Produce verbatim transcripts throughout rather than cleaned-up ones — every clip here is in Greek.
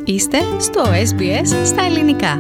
Είστε στο ες μπι ες στα ελληνικά.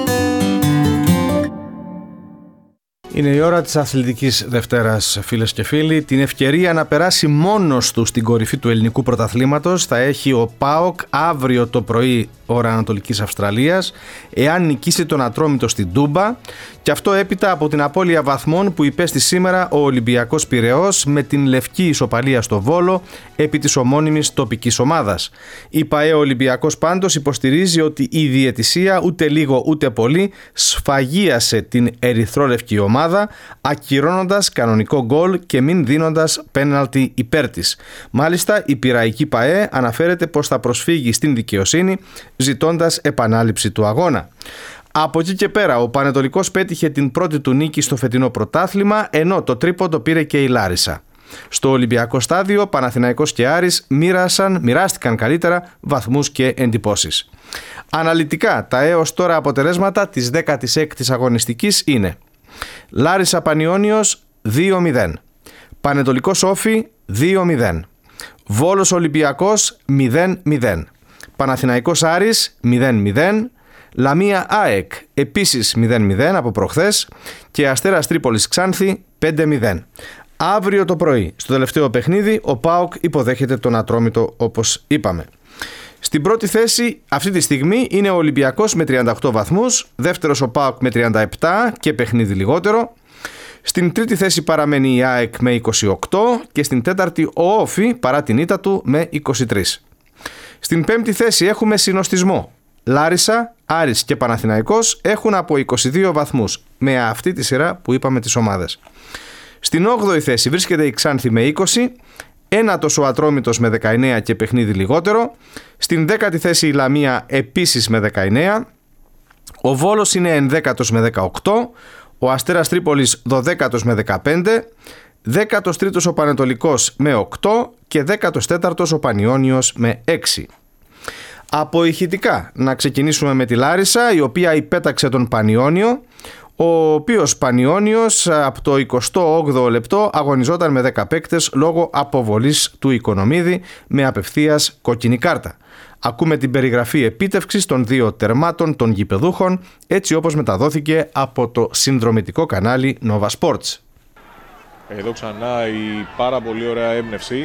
Είναι η ώρα της αθλητικής Δευτέρας, φίλες και φίλοι. Την ευκαιρία να περάσει μόνος του στην κορυφή του ελληνικού πρωταθλήματος θα έχει ο ΠΑΟΚ αύριο το πρωί, ώρα Ανατολικής Αυστραλίας, εάν νικήσει τον Ατρόμητο στην Τούμπα, και αυτό έπειτα από την απώλεια βαθμών που υπέστη σήμερα ο Ολυμπιακός Πειραιώς με την λευκή ισοπαλία στο Βόλο επί της ομώνυμης τοπικής ομάδας. Η ΠΑΕ Ολυμπιακός πάντως υποστηρίζει ότι η διαιτησία ούτε λίγο ούτε πολύ σφαγίασε την ερυθρόλευκη ομάδα, ακυρώνοντας κανονικό γκολ και μην δίνοντας πέναλτι υπέρ της. Μάλιστα, η Πειραϊκή ΠΑΕ αναφέρεται πως θα προσφύγει στην δικαιοσύνη ζητώντας επανάληψη του αγώνα. Από εκεί και πέρα, ο Πανετολικός πέτυχε την πρώτη του νίκη στο φετινό πρωτάθλημα, ενώ το τρίποντο πήρε και η Λάρισα. Στο Ολυμπιακό στάδιο, Παναθηναϊκός και Άρης μοίρασαν, μοιράστηκαν καλύτερα βαθμούς και εντυπώσεις. Αναλυτικά, τα έως τώρα αποτελέσματα της δέκατης έκτης αγωνιστικής είναι: Λάρισα Πανιώνιος δύο μηδέν, Πανετολικός Όφι δύο μηδέν, Βόλος Ολυμπιακός μηδέν μηδέν, Παναθηναϊκός Άρης μηδέν μηδέν, Λαμία ΑΕΚ επίσης μηδέν μηδέν από προχθές και Αστέρας Τρίπολης Ξάνθη πέντε μηδέν. Αύριο το πρωί, στο τελευταίο παιχνίδι, ο ΠΑΟΚ υποδέχεται τον Ατρόμητο, όπως είπαμε. Στην πρώτη θέση αυτή τη στιγμή είναι ο Ολυμπιακός με τριάντα οκτώ βαθμούς, δεύτερος ο ΠΑΟΚ με τριάντα επτά και παιχνίδι λιγότερο. Στην τρίτη θέση παραμένει η ΑΕΚ με είκοσι οκτώ και στην τέταρτη ο Όφι παρά την ήττα του με είκοσι τρία. Στην πέμπτη θέση έχουμε συνοστισμό. Λάρισα, Άρης και Παναθηναϊκός έχουν από είκοσι δύο βαθμούς με αυτή τη σειρά που είπαμε τις ομάδες. Στην όγδοη θέση βρίσκεται η Ξάνθη με είκοσι, ένατος ο Ατρόμητος με δεκαεννέα και παιχνίδι λιγότερο. Στην δέκατη θέση η Λαμία επίσης με δεκαεννέα, ο Βόλος είναι ενδέκατος με δεκαοκτώ, ο Αστέρας Τρίπολης δωδέκατος με δεκαπέντε, δέκατος τρίτος ο Πανετολικός με οκτώ και δέκατος τέταρτος ο Πανιώνιος με έξι. Από ηχητικά να ξεκινήσουμε με τη Λάρισα, η οποία υπέταξε τον Πανιώνιο, ο οποίος Πανιώνιος από το εικοστό όγδοο λεπτό αγωνιζόταν με δέκα παίκτες λόγω αποβολής του Οικονομίδη με απευθείας κόκκινη κάρτα. Ακούμε την περιγραφή επίτευξης των δύο τερμάτων των γηπεδούχων, έτσι όπως μεταδόθηκε από το συνδρομητικό κανάλι Nova Sports. Εδώ ξανά η πάρα πολύ ωραία έμπνευση.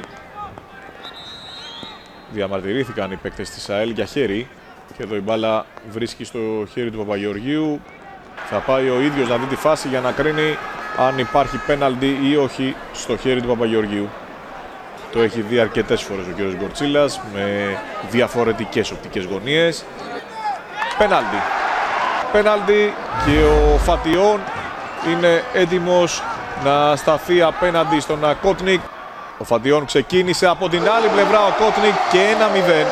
Διαμαρτυρήθηκαν οι παίκτες της ΑΕΛ για χέρι και εδώ η μπάλα βρίσκει στο χέρι του Παπαγεωργίου. Θα πάει ο ίδιος να δει τη φάση για να κρίνει αν υπάρχει πέναλτι ή όχι στο χέρι του Παπαγεωργίου. Το έχει δει αρκετές φορές ο κ. Γκορτσίλας με διαφορετικές οπτικές γωνίες. Πέναλτι. Πέναλτι και ο Φατιών είναι έτοιμος να σταθεί απέναντι στον Κότνικ. Ο Φατιών ξεκίνησε από την άλλη πλευρά ο Κότνικ και ένα μηδέν.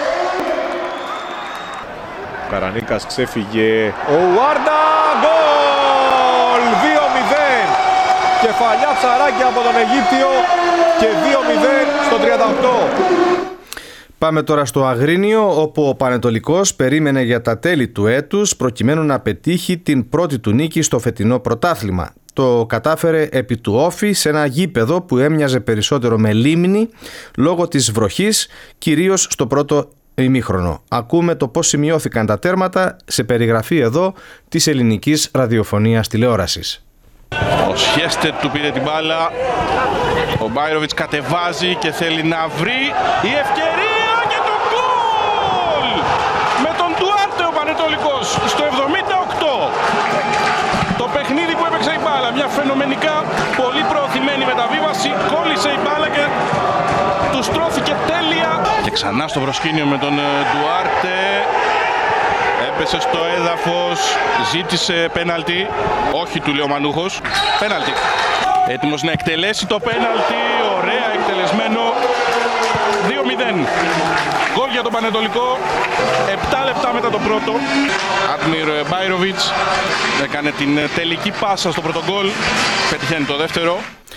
Ο Καρανίκας ξέφυγε. Ο Ουάρντα, γκολ! δύο μηδέν. Κεφαλιά ψαράκι από τον Αιγύπτιο και δύο μηδέν στο τριάντα οκτώ. Πάμε τώρα στο Αγρίνιο, όπου ο Πανετολικός περίμενε για τα τέλη του έτους προκειμένου να πετύχει την πρώτη του νίκη στο φετινό πρωτάθλημα. Το κατάφερε επί του Όφι σε ένα γήπεδο που έμοιαζε περισσότερο με λίμνη λόγω της βροχής, κυρίως στο πρώτο ημίχρονο. Ακούμε το πώς σημειώθηκαν τα τέρματα σε περιγραφή εδώ της ελληνικής ραδιοφωνίας τηλεόρασης. Ο Σιέστετ του πήρε την μπάλα, ο Μπάιροβιτς κατεβάζει και θέλει να βρει η ευκαιρία και το γκολ! Με τον Ντουάρτε ο Πανετολικός στο εβδομήντα οκτώ. Το παιχνίδι που έπαιξε η μπάλα, μια φαινομενικά πολύ προωθημένη μεταβίβαση, κόλλησε η μπάλα και του στρώθηκε τέλεια. Και ξανά στο προσκήνιο με τον Ντουάρτε, έπεσε στο έδαφος, ζήτησε πέναλτι, όχι του λέει ο Μανούχος, πέναλτι. Έτοιμος να εκτελέσει το πέναλτι, ωραία εκτελεσμένο, δύο μηδέν. Γκολ για τον Πανετολικό, επτά λεπτά μετά το πρώτο. Άτμιρ Μπάιροβιτς έκανε την τελική πάσα στο πρώτο γκολ, πετυχαίνει το δεύτερο.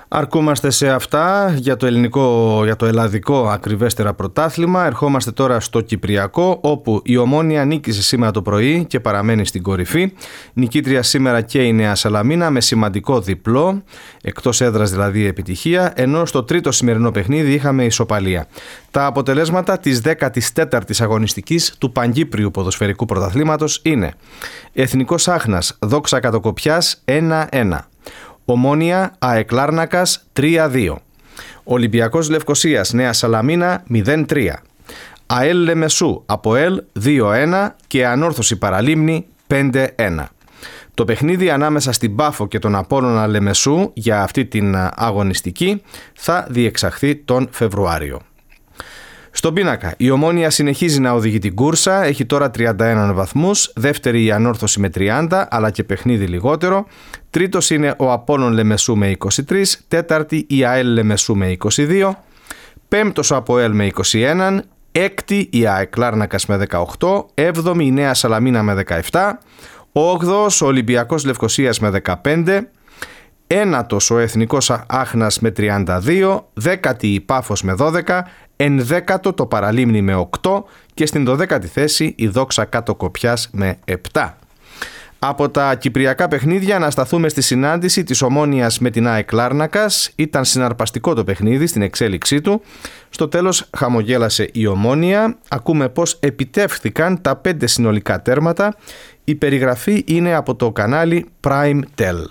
Αρκούμαστε σε αυτά για το ελληνικό, για το ελλαδικό ακριβέστερα πρωτάθλημα. Ερχόμαστε τώρα στο Κυπριακό, όπου η Ομόνοια νίκησε σήμερα το πρωί και παραμένει στην κορυφή. Νικήτρια σήμερα και η Νέα Σαλαμίνα με σημαντικό διπλό, εκτός έδρας δηλαδή επιτυχία, ενώ στο τρίτο σημερινό παιχνίδι είχαμε ισοπαλία. Τα αποτελέσματα της δέκατης τέταρτης αγωνιστικής του Παγκύπριου Ποδοσφαιρικού Πρωταθλήματος είναι: Εθνικός Άχνας Δόξα Κατοκοπιάς ένα ένα, Ομόνοια ΑΕΚ Λάρνακας τρία δύο, Ολυμπιακός Λευκοσίας Νέα Σαλαμίνα μηδέν τρία, ΑΕΛ Λεμεσού ΑΠΟΕΛ δύο ένα και Ανόρθωση Παραλίμνη πέντε ένα. Το παιχνίδι ανάμεσα στην Πάφο και τον Απόλλωνα Λεμεσού για αυτή την αγωνιστική θα διεξαχθεί τον Φεβρουάριο. Στον πίνακα, η Ομόνοια συνεχίζει να οδηγεί την κούρσα, έχει τώρα τριάντα ένα βαθμούς, δεύτερη η Ανόρθωση με τριάντα, αλλά και παιχνίδι λιγότερο, τρίτος είναι ο Απόλλων Λεμεσού με είκοσι τρία, τέταρτη η ΑΕΛ Λεμεσού με είκοσι δύο, πέμπτος ο ΑΠΟΕΛ με είκοσι ένα, έκτη η ΑΕΚ Λάρνακας με δεκαοκτώ, έβδομη η Νέα Σαλαμίνα με δεκαεπτά, όγδοος ο Ολυμπιακός Λευκοσίας με δεκαπέντε, ένατος ο Εθνικός Άχνας με τριάντα δύο, δέκατη η Πάφος με δώδεκα, ενδέκατο το Παραλίμνη με οκτώ και στην δωδέκατη θέση η Δόξα Κατοκοπιάς με επτά. Από τα κυπριακά παιχνίδια να σταθούμε στη συνάντηση της Ομόνοιας με την ΑΕΚ Λάρνακας. Ήταν συναρπαστικό το παιχνίδι στην εξέλιξή του. Στο τέλος χαμογέλασε η Ομόνοια. Ακούμε πως επιτεύχθηκαν τα πέντε συνολικά τέρματα. Η περιγραφή είναι από το κανάλι Prime Tel.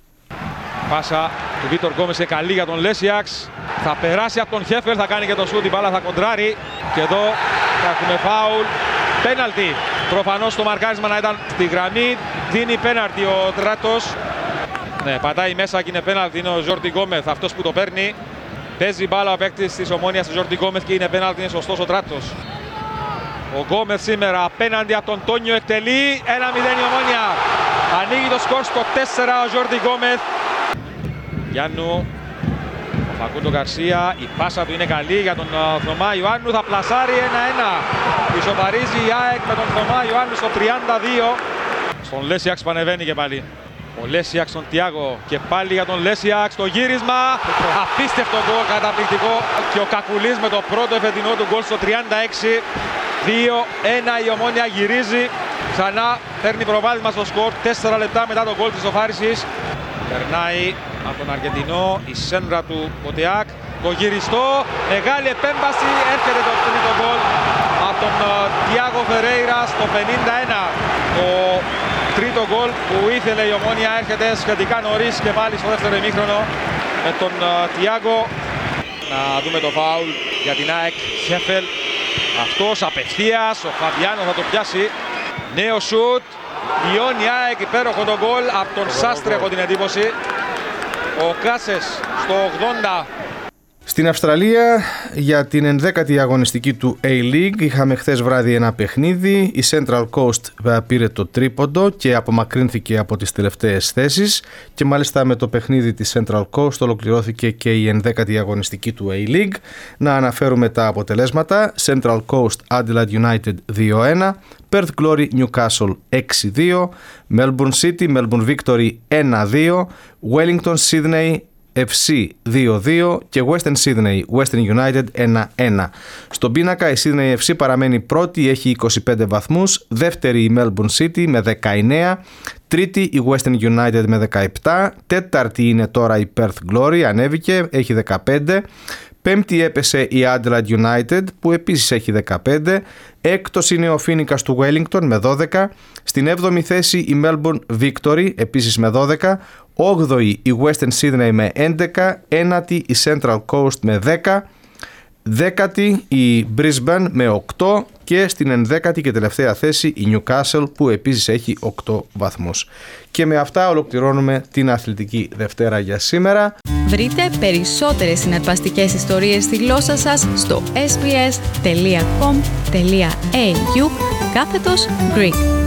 Πάσα του Βίτορ Γκόμες είναι καλή για τον Λέσιαξ. Θα περάσει από τον Χέφελ, θα κάνει και το σούτ, η μπάλα θα κοντράρει. Και εδώ θα έχουμε φάουλ. Πέναλτι. Προφανώς το μαρκάρισμα να ήταν στη γραμμή. Δίνει πέναλτι ο Τράτος. Ναι, πατάει μέσα και είναι πέναλτι. Είναι ο Ζόρντι Γκόμεθ αυτός που το παίρνει. Παίζει μπάλα ο παίκτης της Ομόνοιας, ο Ζόρντι Γκόμεθ, και είναι πέναλτι. Είναι σωστός ο Τράτος. Ο Γκόμεθ σήμερα απέναντι από τον Τόνιο εκτελεί. ένα μηδέν η Ομόνια. Ανοίγει το σκορ στο τέσσερα ο Ζόρντι Γκόμεθ. Γιάννου, ο Φακούντο Γκαρσία, η πάσα του είναι καλή για τον Θωμά Ιωάννου, θα πλασάρει ένα ένα. Ισοπαρίζει η ΑΕΚ με τον Θωμά Ιωάννου στο τριάντα δύο. Στον Λέσιαξ πανεβαίνει και πάλι. Ο Λέσιαξ στον Τιάγο και πάλι για τον Λέσιαξ το γύρισμα. Απίστευτο γκολ, καταπληκτικό. Και ο Κακουλής με το πρώτο εφετινό του γκολ στο τριάντα έξι. δύο ένα η Ομόνοια γυρίζει. Ξανά παίρνει προβάδισμα στο σκορ τέσσερα λεπτά μετά το γκολ της ισοφάρισης. Περνάει από τον Αργεντινό η σέντρα του Ποτεάκ. Το γυριστό, μεγάλη επέμβαση, έρχεται το τρίτο γκολ από τον Τιάγο Φερέιρα στο πενήντα ένα. Το τρίτο γκολ που ήθελε η Ομόνοια έρχεται σχετικά νωρίς και πάλι στο δεύτερο ημίχρονο με τον Τιάγο. Να δούμε το φάουλ για την ΑΕΚ. Χέφελ, αυτός απευθείας, ο Φαμπιάνο θα το πιάσει. Νέο σουτ, μειώνει η ΑΕΚ, υπέροχο το γκολ από τον Σάστρε, έχω την εντύπωση. Ο Κάσες στο ογδόντα. Στην Αυστραλία για την ενδέκατη αγωνιστική του A-League είχαμε χθες βράδυ ένα παιχνίδι. Η Central Coast πήρε το τρίποντο και απομακρύνθηκε από τις τελευταίες θέσεις και μάλιστα με το παιχνίδι της Central Coast ολοκληρώθηκε και η ενδέκατη αγωνιστική του A-League. Να αναφέρουμε τα αποτελέσματα: Central Coast Adelaide United δύο ένα, Perth Glory Newcastle έξι δύο, Melbourne City Melbourne Victory ένα δύο, Wellington Sydney εφ σι δύο δύο και Western Sydney Western United ένα ένα. Στον πίνακα η Sydney εφ σι παραμένει πρώτη, έχει είκοσι πέντε βαθμούς, δεύτερη η Melbourne City με δεκαεννέα, τρίτη η Western United με δεκαεπτά, τέταρτη είναι τώρα η Perth Glory, ανέβηκε, έχει δεκαπέντε, πέμπτη έπεσε η Adelaide United που επίσης έχει δεκαπέντε, έκτος είναι ο Φίνικας του Wellington με δώδεκα, στην έβδομη θέση η Melbourne Victory επίσης με δώδεκα, όγδοη η Western Sydney με έντεκα, ένατη η Central Coast με δέκα, δέκατη η Brisbane με οκτώ και στην ενδέκατη και τελευταία θέση η Newcastle που επίσης έχει οκτώ βαθμούς. Και με αυτά ολοκληρώνουμε την Αθλητική Δευτέρα για σήμερα. Βρείτε περισσότερες συναρπαστικές ιστορίες στη γλώσσα σας στο ες μπι ες τελεία κομ τελεία έι γιου κάθετος Greek.